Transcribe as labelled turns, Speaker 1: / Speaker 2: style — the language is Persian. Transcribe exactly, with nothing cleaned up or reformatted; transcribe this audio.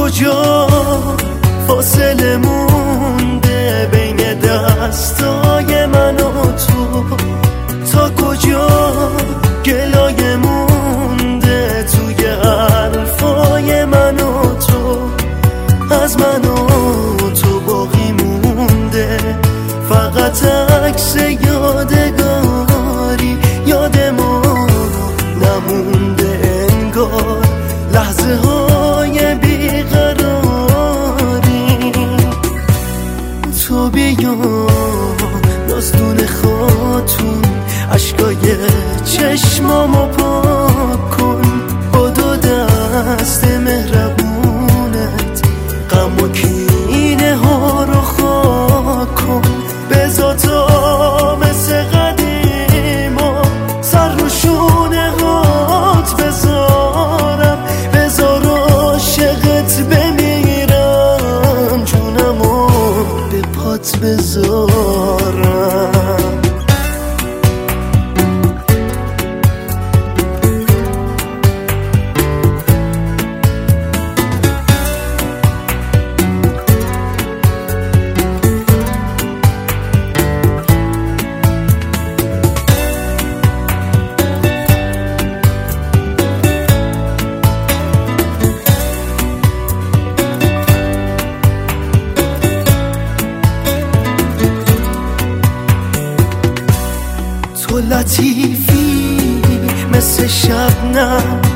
Speaker 1: کجا فاصله مونده بین دستای من و تو؟ تا کجا گلایه مونده توی حرفای من و تو؟ از من و تو باقی مونده فقط عکس یادگاری، یاد ما نمونده انگار لحظه های بیقراری. تو بیا داستون خاتون عشقای چشمامو پاک کن، با دو دست مهربونت غم و کینه ها رو خاک کن. بذار تا مثل قدیما سر رو شونه هات بذارم، بذار عاشقت بمیرم جونمو به پات بذارم. تو لطیفی مثل شبنم